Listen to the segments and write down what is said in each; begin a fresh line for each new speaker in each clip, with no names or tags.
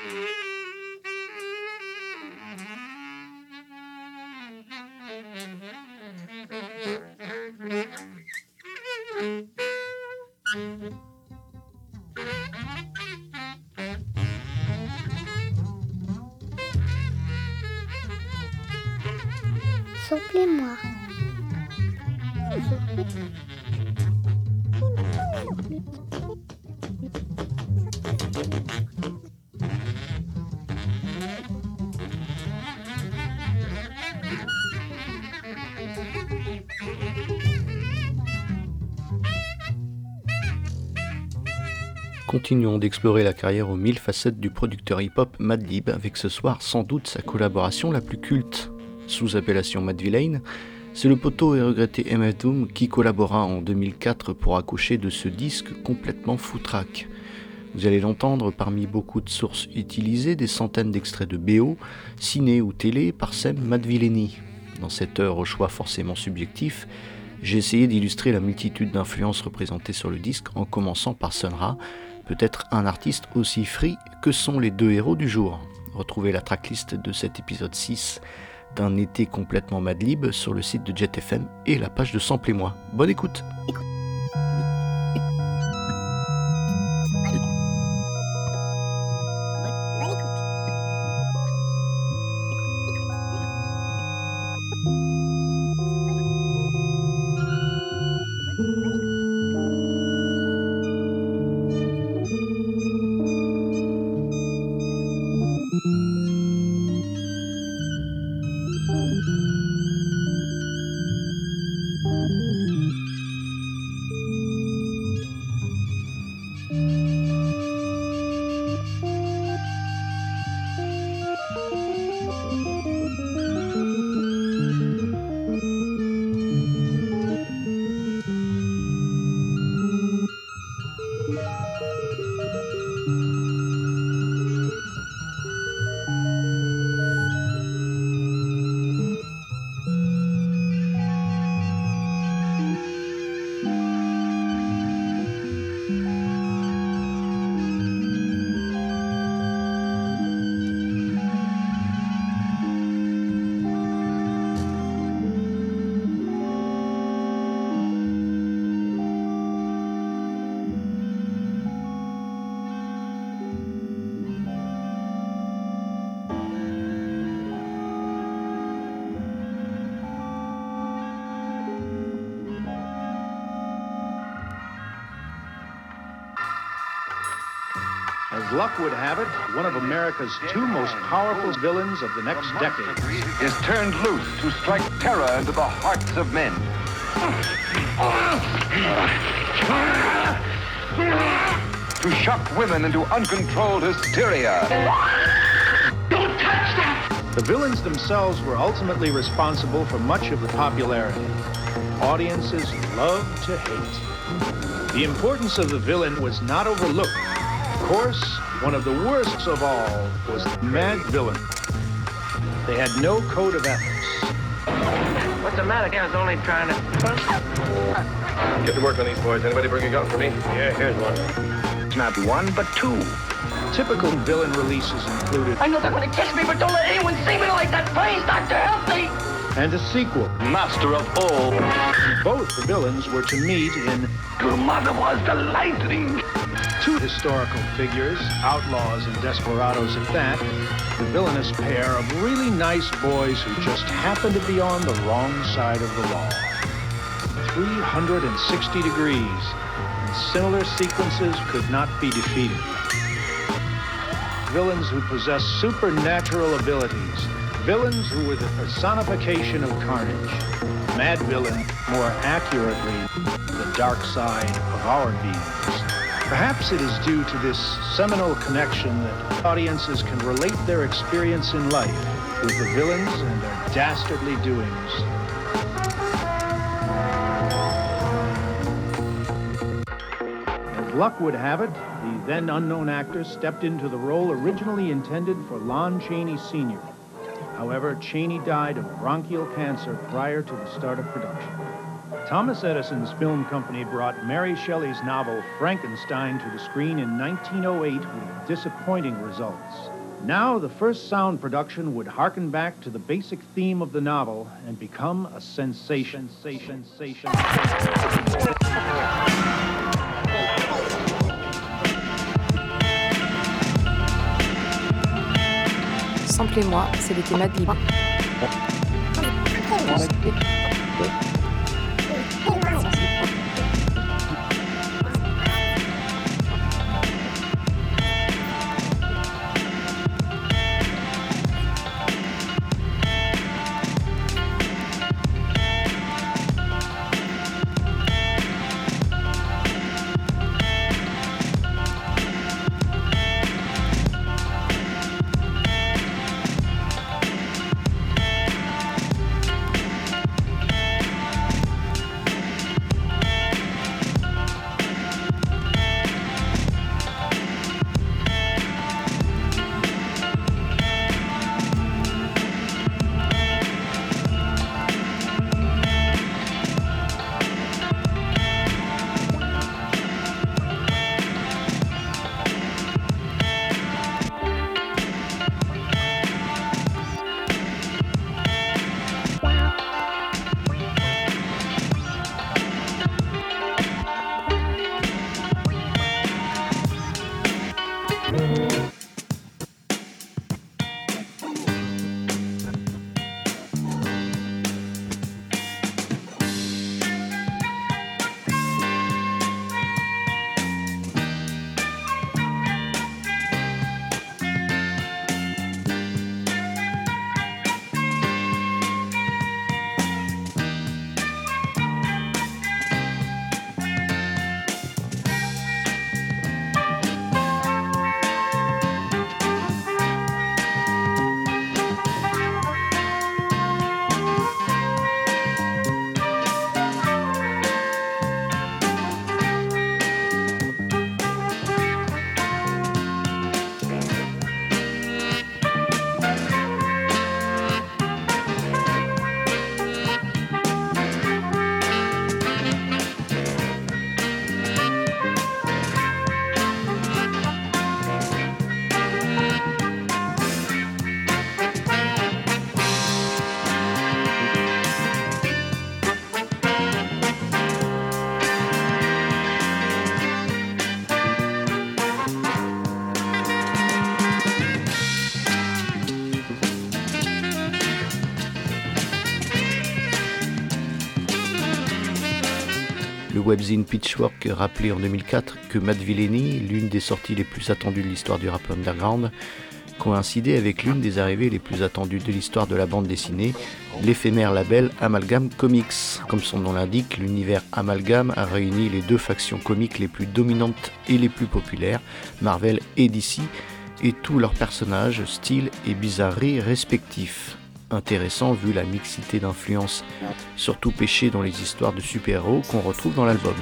Samplez-moi.
Continuons d'explorer la carrière aux 1000 facettes du producteur hip-hop Madlib avec ce soir sans doute sa collaboration la plus culte. Sous appellation Madvillain, c'est le poteau et regretté MF Doom qui collabora en 2004 pour accoucher de ce disque complètement foutraque. Vous allez l'entendre parmi beaucoup de sources utilisées, des centaines d'extraits de BO, ciné ou télé par Sem Madvillaini. Dans cette heure au choix forcément subjectif, j'ai essayé d'illustrer la multitude d'influences représentées sur le disque en commençant par Sun Ra, peut-être un artiste aussi free que sont les deux héros du jour. Retrouvez la tracklist de cet épisode 6 d'un été complètement Madlib sur le site de Jet FM et la page de Samplez-moi. Bonne écoute.
As luck would have it, one of America's two most powerful villains of the next decade
is turned loose to strike terror into the hearts of men. To shock women into uncontrolled hysteria.
Don't touch that! The villains themselves were ultimately responsible for much of the popularity. Audiences love to hate. The importance of the villain was not overlooked. Of course, one of the worst of all was the Madvillain. They had no code of ethics.
What's the matter? I was only trying to...
Get to work on these boys. Anybody bring a gun for me?
Yeah, here's one.
It's not one, but two. Typical villain releases included...
I know they're going to kiss me, but don't let anyone see me like that. Please, Doctor, help me!
And a sequel.
Master of all.
Both the villains were to meet in...
Your mother was the lightning.
Two historical figures, outlaws and desperados at that, the villainous pair of really nice boys who just happened to be on the wrong side of the law. 360 degrees, and similar sequences could not be defeated. Villains who possess supernatural abilities, villains who were the personification of carnage. Madvillain, more accurately, the dark side of our beings. Perhaps it is due to this seminal connection that audiences can relate their experience in life with the villains and their dastardly doings. As luck would have it, the then unknown actor stepped into the role originally intended for Lon Chaney Sr. However, Chaney died of bronchial cancer prior to the start of production. Thomas Edison's film company brought Mary Shelley's novel Frankenstein to the screen in 1908 with disappointing results. Now, the first sound production would harken back to the basic theme of the novel and become a sensation.
Samplez-moi, c'est l'été Madlib.
Le webzine Pitchfork rappelait en 2004 que Madvillainy, l'une des sorties les plus attendues de l'histoire du rap underground, coïncidait avec l'une des arrivées les plus attendues de l'histoire de la bande dessinée, l'éphémère label Amalgam Comics. Comme son nom l'indique, l'univers Amalgam a réuni les deux factions comiques les plus dominantes et les plus populaires, Marvel et DC, et tous leurs personnages, styles et bizarreries respectifs. Intéressant vu la mixité d'influences, surtout pêchées dans les histoires de super-héros qu'on retrouve dans l'album.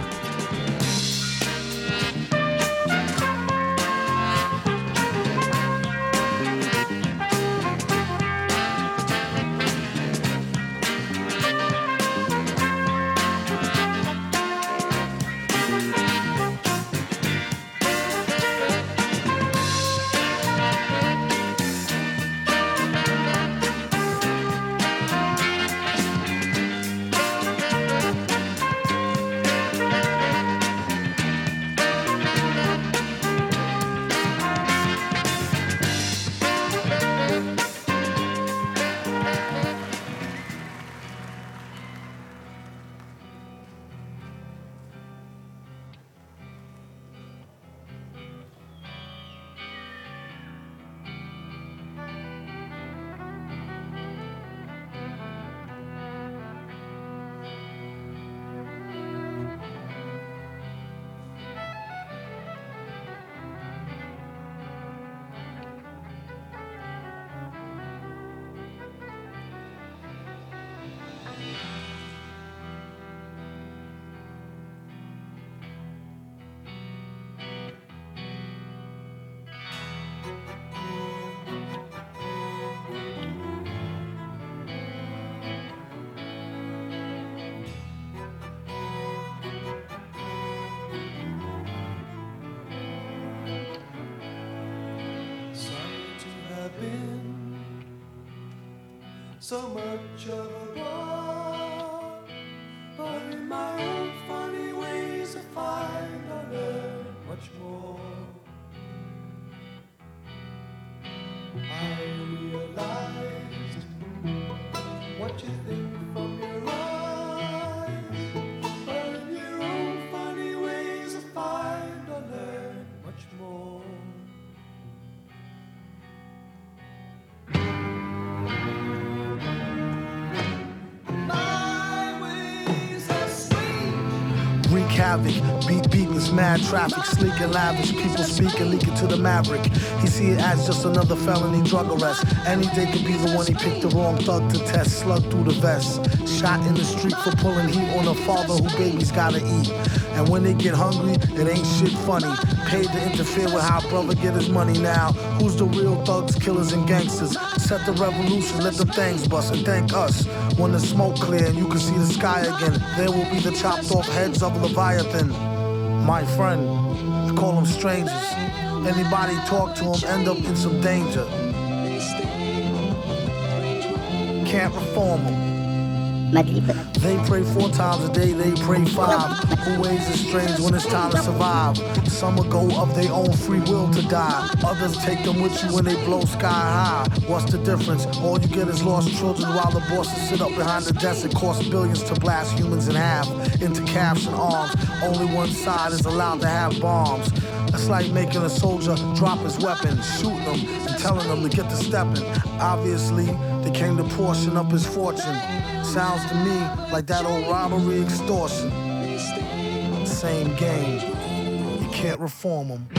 been so much of a bore, but in my own funny ways I find I learn much more. I realized what you think from your eyes, but in your own funny ways I find I learn much more.
Wreak havoc, beat beatings, mad traffic, sleek and lavish, people speaking, leaking to the maverick. He see it as just another felony drug arrest. Any day could be the one he picked the wrong thug to test, slug through the vest. Shot in the street for pulling heat on a father who babies gotta eat. And when they get hungry, it ain't shit funny. Paid to interfere with how brother get his money now. Who's the real thugs, killers, and gangsters? Set the revolution, let the things bust, and thank us. When the smoke clear and you can see the sky again, there will be the chopped off heads of Leviathan. My friend, I call them strangers. Anybody talk to them end up in some danger. Can't reform them.
Madlib.
They pray 4 times a day, they pray 5. Who ways is strange when it's time to survive. Some will go of their own free will to die. Others take them with you when they blow sky high. What's the difference? All you get is lost children while the bosses sit up behind the desk. It costs billions to blast humans in half into calves and arms. Only one side is allowed to have bombs. It's like making a soldier drop his weapon, shooting them and telling them to get to stepping. Obviously, they came to portion up his fortune. Sounds to me like that old robbery extortion. Same game. You can't reform them.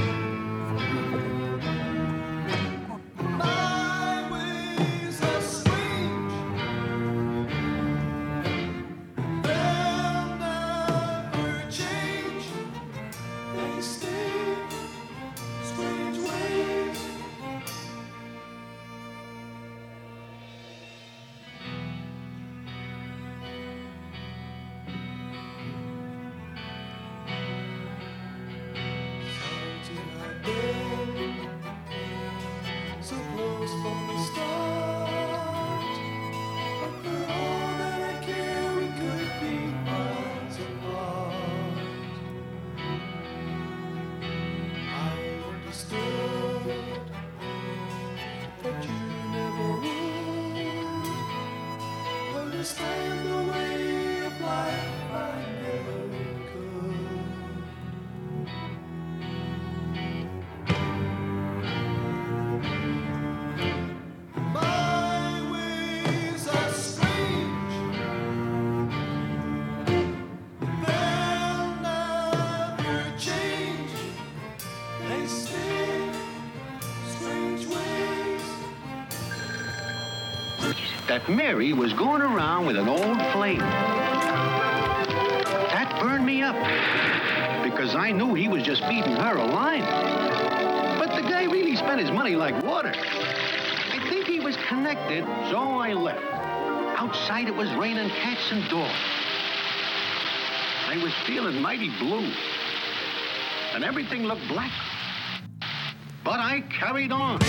That Mary was going around with an old flame. That burned me up because I knew he was just feeding her a line. But the guy really spent his money like water. I think he was connected, so I left. Outside it was raining cats and dogs. I was feeling mighty blue. And everything looked black. But I carried on.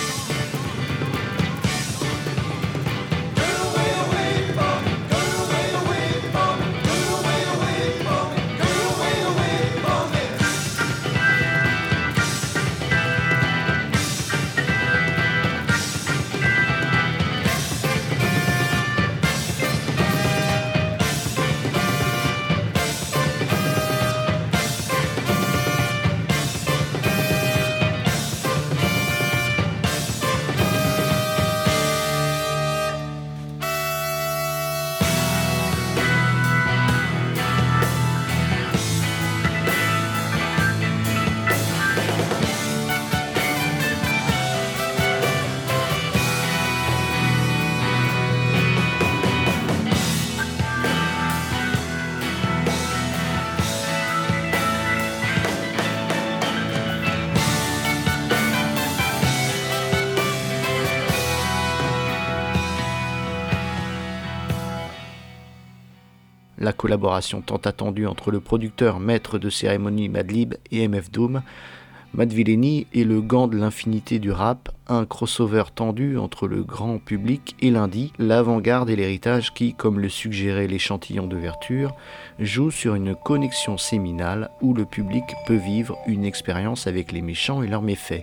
La collaboration tant attendue entre le producteur maître de cérémonie Madlib et MF Doom Madvillainy est le gant de l'infinité du rap, un crossover tendu entre le grand public et l'indie, l'avant-garde et l'héritage qui, comme le suggérait l'échantillon d'ouverture, joue sur une connexion séminale où le public peut vivre une expérience avec les méchants et leurs méfaits.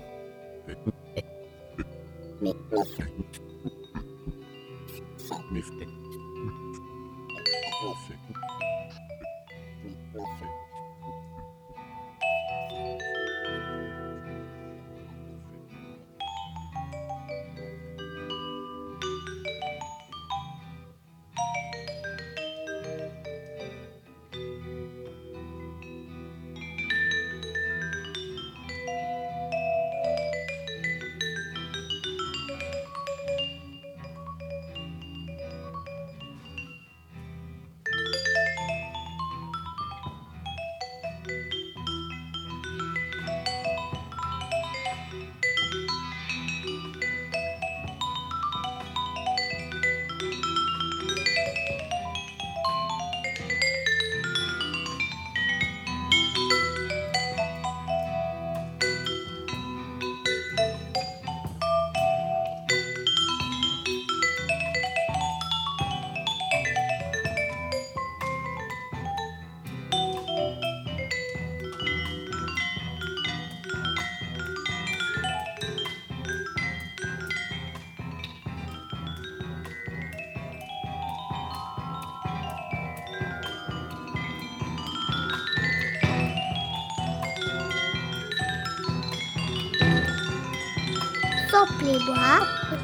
Sople-moi.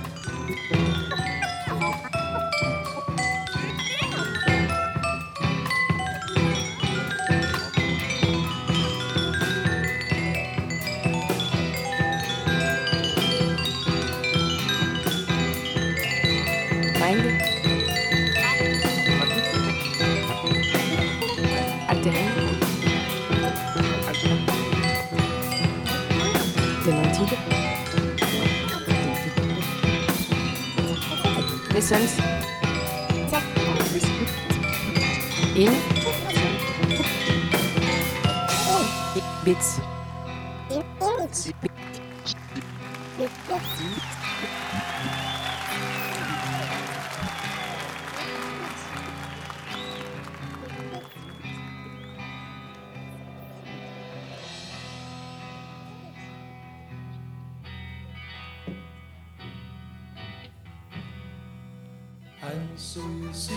Mind, Altering, Demented, Lessons, In, Bits.
And so you see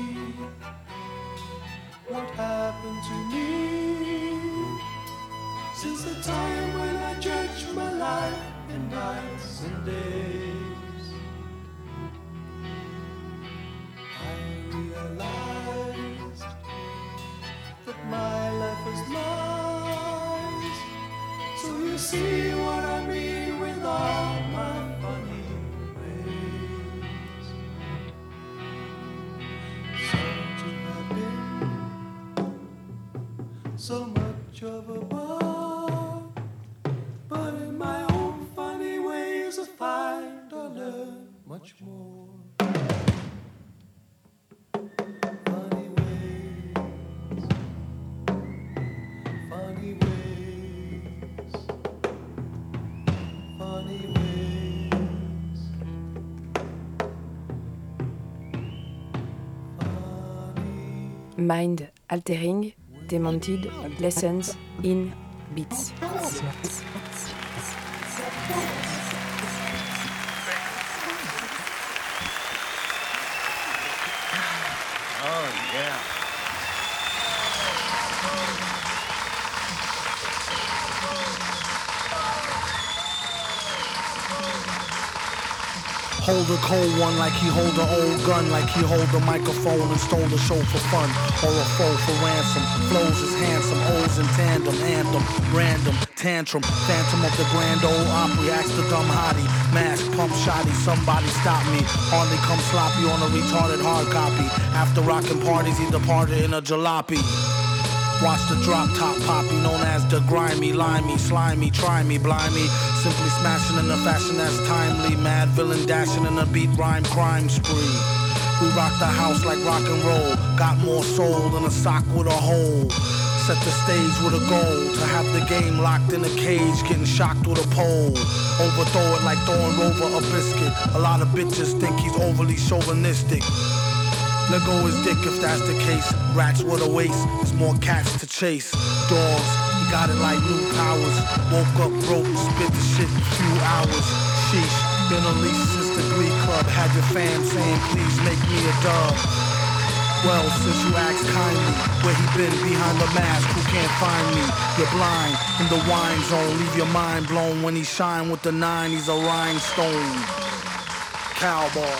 what happened to me since the time when I judged my life in nights and days. I realized that my life is lies. So you see what I mean with all my funny ways. So much of a bore, but in my own funny ways I find I learn much more. Funny ways, funny ways, funny ways, funny.
Mind, Altering, Demented, Lessons, In, Bits.
Oh, yeah.
Hold a cold one like he hold an old gun, like he hold a microphone and stole the show for fun, or a foe for ransom. Flows is handsome, O's in tandem, anthem, random, tantrum, phantom of the grand old Opry. Ask the dumb hottie, mask, pump shotty, somebody stop me. Hardly come sloppy on a retarded hard copy. After rockin' parties, he departed in a jalopy. Watch the drop top poppy, known as the grimy, limey, slimy, try me, blimey. Simply smashing in a fashion that's timely. Mad villain dashing in a beat rhyme crime spree. We rock the house like rock and roll. Got more soul than a sock with a hole. set the stage with a goal to have the game locked in a cage, getting shocked with a pole. Overthrow it like throwing Rover a biscuit. A lot of bitches think he's overly chauvinistic. Let go his dick if that's the case. Rats with a waist, there's more cats to chase. Dogs, he got it like new powers. Woke up broke, spit the shit in a few hours. Sheesh, been unleashed since the Glee Club. Had your fam saying please make me a dub. Well, since you asked kindly, where he been behind the mask, who can't find me? You're blind, in the wine zone, leave your mind blown. When he shine with the 9, he's a rhinestone. Cowboy.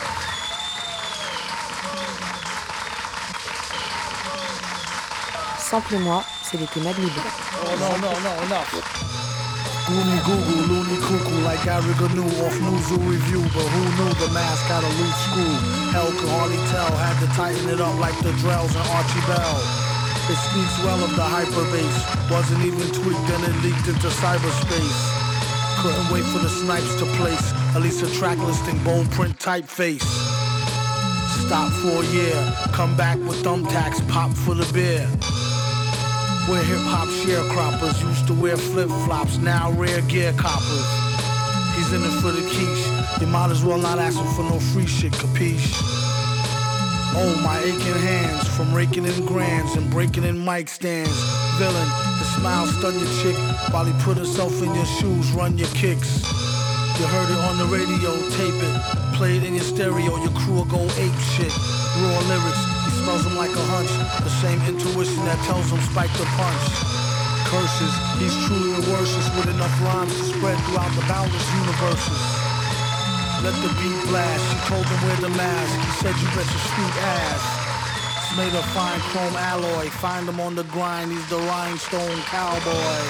Samplez-moi, c'est l'été Madlib.
Oh no, enough. Loony Google, loony cuckoo, like Gary Gnu off Newsoo Review. But who knew the mask had a loose screw? Hell could hardly tell, had to tighten it up like the Drells and Archie Bell. It speaks well of the hyperbase. Wasn't even tweaked and it leaked into cyberspace. Couldn't wait for the snipes to place at least a track listing, bone print typeface. Stop for a year, come back with thumbtacks, pop for the beer. We're hip-hop sharecroppers, used to wear flip-flops, now rare gear coppers. He's in it for the quiche, you might as well not ask him for no free shit, capiche? Oh, my aching hands, from raking in grands and breaking in mic stands. Villain, the smile stun your chick, while he put himself in your shoes, run your kicks. You heard it on the radio, tape it, play it in your stereo, your crew will go ape shit. Raw lyrics, he smells them like a hunch, the same intuition that tells him spike the punch. Curses, he's truly the worstest with enough rhymes to spread throughout the boundless universes. Let the beat blast, she told him wear the mask, he said you bet your sweet ass. It's made of fine chrome alloy, find him on the grind, he's the rhinestone cowboy.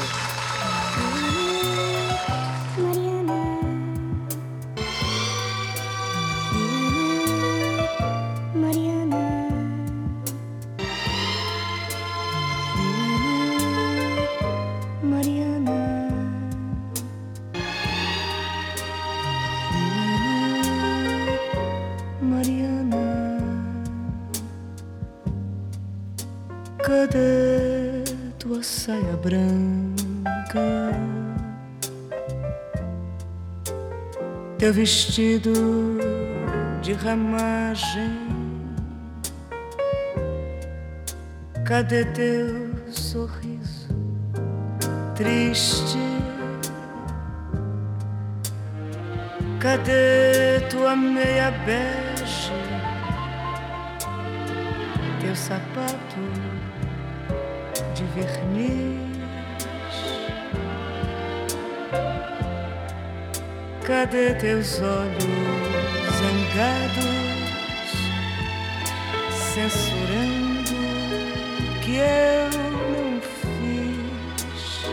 Cadê tua saia branca? Teu vestido de ramagem? Cadê teu sorriso triste? Cadê tua meia bege? Teu sapato de verniz? Cadê teus olhos zangados, censurando que eu não fiz?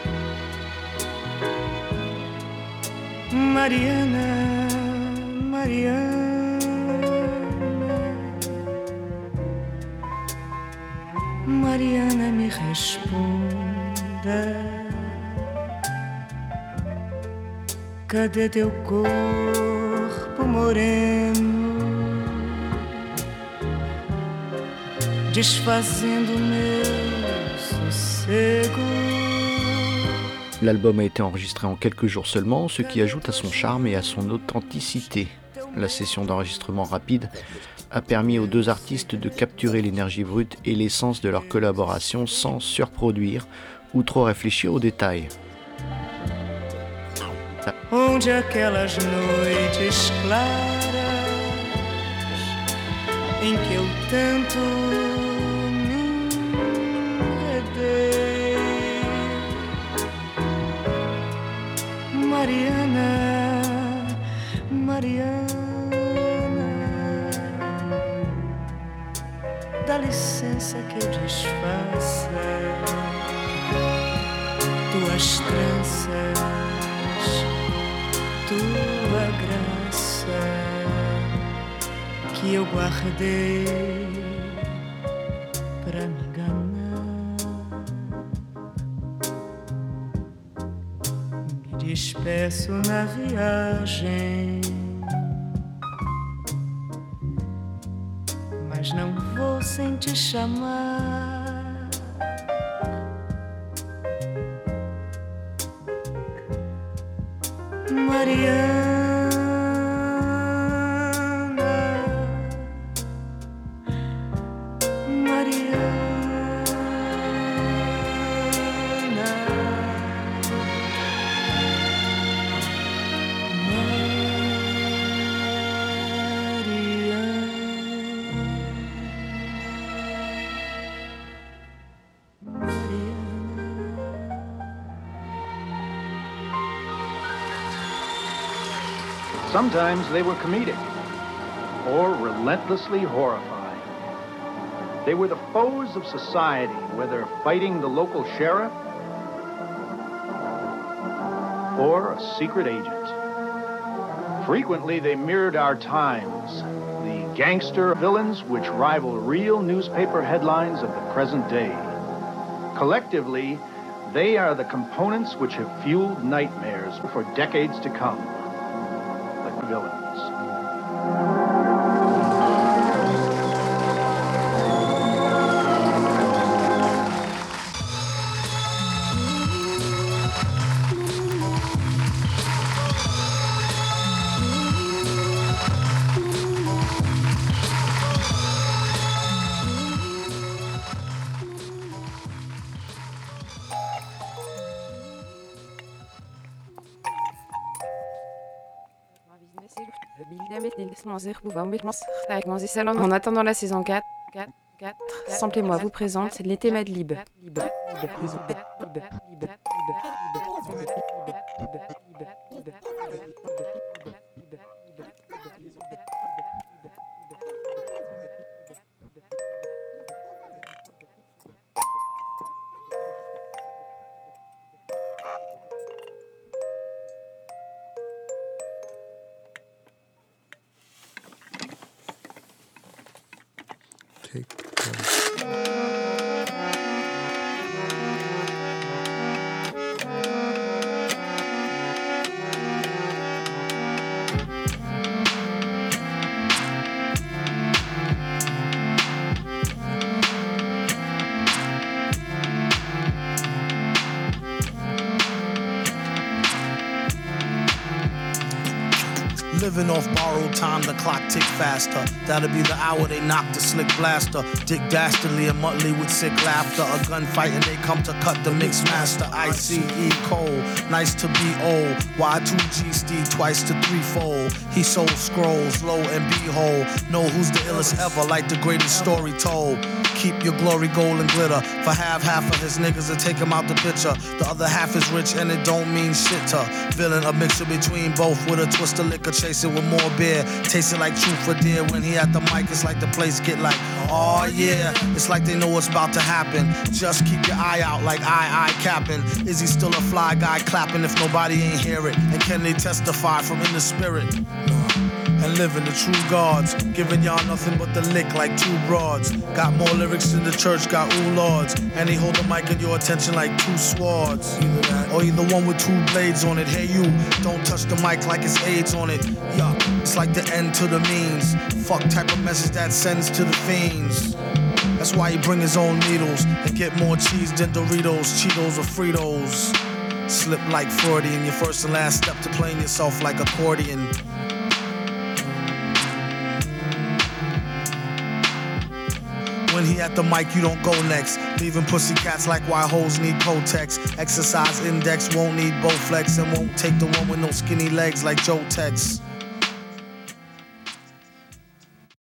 Mariana, Mariana, Mariana, me responda. Cadê teu corpo moreno, desfazendo meu sossego?
L'album a été enregistré en quelques jours seulement, ce qui ajoute à son charme et à son authenticité. La session d'enregistrement rapide a permis aux deux artistes de capturer l'énergie brute et l'essence de leur collaboration sans surproduire ou trop réfléchir aux détails.
Onde aquelas noites claras em que eu tanto me enredei, Mariana, Mariana, dá licença que eu desfaça tuas tranças, tua graça que eu guardei pra me enganar. Me despeço na viagem, mas não vou sem te chamar.
Sometimes they were comedic or relentlessly horrifying. They were the foes of society, whether fighting the local sheriff or a secret agent. Frequently, they mirrored our times, the gangster villains which rival real newspaper headlines of the present day. Collectively, they are the components which have fueled nightmares for decades to come. The villains.
En attendant la saison 4, Samplez-moi vous présente l'été Madlib.
Living off borrowed time, the clock tick faster. That'll be the hour they knock the slick blaster. Dick Dastardly and Muttley with sick laughter. A gunfight and they come to cut the mix master. ICE Cole, nice to be old. Y2G Steve twice to threefold. He sold scrolls, lo and behold. Know who's the illest ever, like the greatest story told. Keep your glory, gold and glitter. For half of his niggas to take him out the picture. The other half is rich and it don't mean shit to villain. A mixture between both with a twist of liquor, chasing with more beer. Tasting like truth for dear. When he at the mic, it's like the place get like, oh yeah. It's like they know what's about to happen. Just keep your eye out like I capping. Is he still a fly guy clapping if nobody ain't hear it? And can they testify from in the spirit? And living the true gods, giving y'all nothing but the lick like two broads. Got more lyrics than the church got ooh lords. And he hold the mic in your attention like two swords. Either that, or either one with two blades on it. Hey you, don't touch the mic like it's AIDS on it. Yeah, it's like the end to the means. Fuck type of message that sends to the fiends. That's why he bring his own needles and get more cheese than Doritos, Cheetos, or Fritos. Slip like Freudian, your first and last step to playing yourself like accordion. When he at the mic, you don't go next. Leaving pussycats like why hoes need Kotex. Exercise index won't need Bowflex and won't take the one with no skinny legs like Joe Tex.